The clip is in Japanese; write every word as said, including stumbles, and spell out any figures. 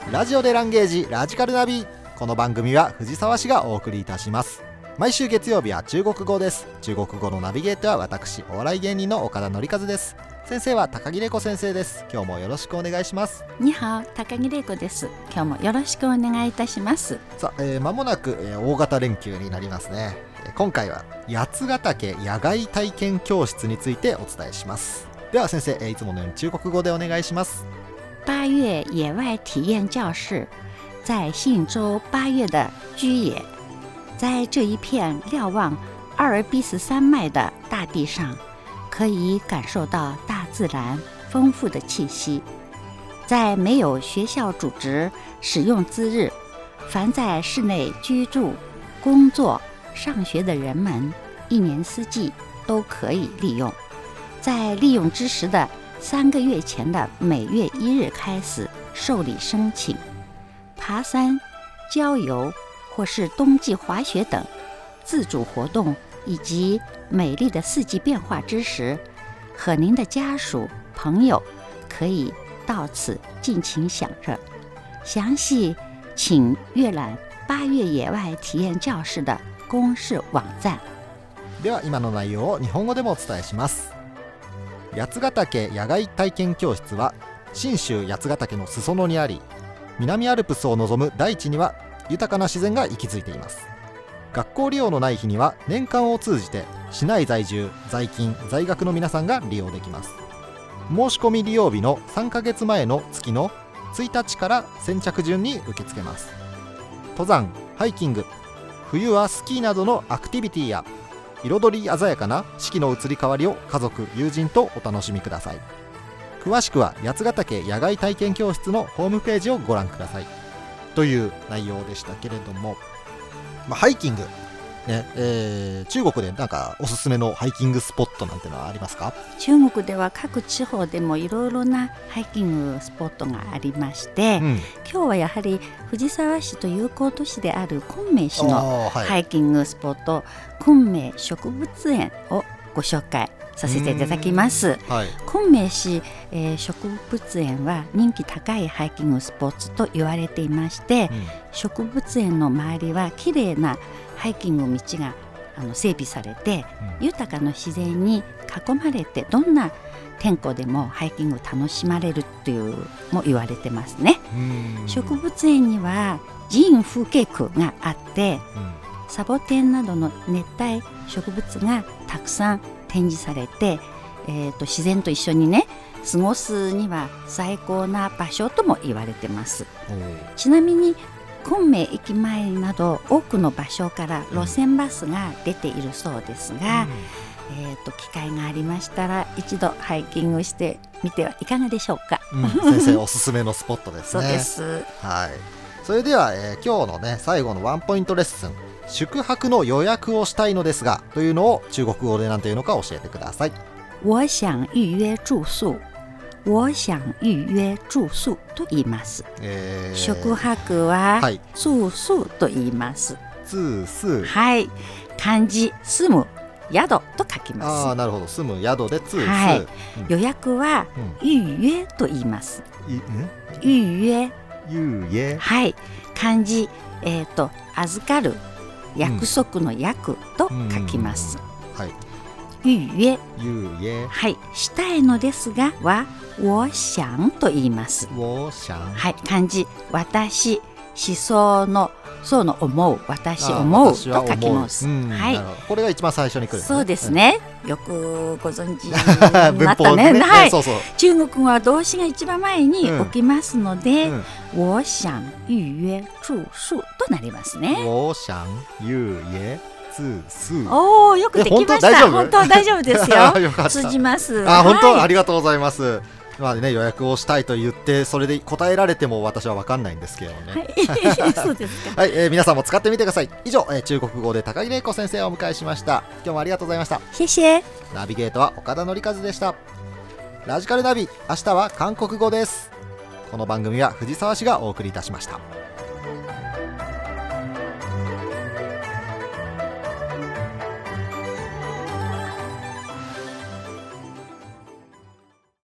ラジオでランゲージラジカルナビ。この番組は藤沢市がお送りいたします。毎週月曜日は中国語です。中国語のナビゲーターは私、お笑い芸人の岡田典和です。先生は高木玲子先生です。今日もよろしくお願いします。 にはお、高木玲子です。今日もよろしくお願いいたします。 さあ、えー、間もなく、えー、大型連休になりますね。今回は八ヶ岳野外体験教室についてお伝えします。では先生、いつものように中国語でお願いします。 八月野外体验教室在信州八月的居野，在这一片瞭望阿尔卑斯山脉的大地上，可以感受到大自然丰富的气息。在没有学校组织使用之日，凡在室内居住、工作、上学的人们，一年四季都可以利用。在利用之时的三个月前的每月一日开始受理申请。爬山、郊游或是冬季滑雪等自主活动，以及美丽的四季变化之时，和您的家属、朋友可以到此尽情享乐。详细请阅览八月野外体验教室的公示網站。 では今の内容を日本語でもお伝えします。八ヶ岳野外体験教室は信州八ヶ岳の裾野にあり、南アルプスを望む大地には豊かな自然が息づいています。学校利用のない日には年間を通じて市内在住、在勤、在学の皆さんが利用できます。申し込み利用日のさんかげつまえの月のついたちから先着順に受け付けます。登山、ハイキング、冬はスキーなどのアクティビティや彩り鮮やかな四季の移り変わりを家族、友人とお楽しみください。詳しくは八ヶ岳野外体験教室のホームページをご覧くださいという内容でしたけれども、まあ、ハイキング、ねえー、中国でなんかおすすめのハイキングスポットなんてのはありますか？ 中国では各地方でもいろいろなハイキングスポットがありまして、うん、今日はやはり藤沢市と友好都市である昆明市のハイキングスポット、はい、昆明植物園をご紹介させていただきます、はい、昆明市、えー、植物園は人気高いハイキングスポットと言われていまして、うん、植物園の周りはきれいなハイキング道があの整備されて、うん、豊かな自然に囲まれてどんな天候でもハイキングを楽しまれるというも言われてますね。植物園には寺院風景区があって、うん、サボテンなどの熱帯植物がたくさん展示されて、えー、と自然と一緒にね過ごすには最高な場所とも言われてます。ちなみに昆明駅前など多くの場所から路線バスが出ているそうですが、うんえー、と機会がありましたら一度ハイキングしてみてはいかがでしょうか、 うん、先生おすすめのスポットですね。 そうです、 はい、それでは、えー、今日のね最後のワンポイントレッスン、宿泊の予約をしたいのですがというのを中国語で何ていうのか教えてください。 我想預約住宿、我想預約住宿と言います、えー、宿泊は住宿と言います。 住宿、 はい、漢字住む宿と書きます。 あ、なるほど、住む宿で住宿、 はい、うん、予約は預約と言います、うん、預約、 預約、 はい、漢字、えーと、預かる約束の約と書きます、 うん、はい、 預約、 預約、 はい、したいのですがは我想と言います。 我想、 はい、漢字私、思想のそうの思う、私思うと書きます、うん、はい、 これが一番最初に来る、ね、 そうですね、うん、よくご存知になったね。はい、そうそう、中国語は動詞が一番前に置きますので、うんうん、我想預約住宿となりますね。 我想預約住宿。 おー、よくできました。本当大丈夫ですよ通じます。 あ、本当、はい、ありがとうございます。まあね、予約をしたいと言ってそれで答えられても私は分かんないんですけどね、 はい、そうですか、 はい、えー、皆さんも使ってみてください。以上、えー、中国語で高木玲子先生をお迎えしました。今日もありがとうございました。 謝謝。 ナビゲートは岡田典和でした。ラジカルナビ、明日は韓国語です。この番組は藤沢市がお送りいたしました。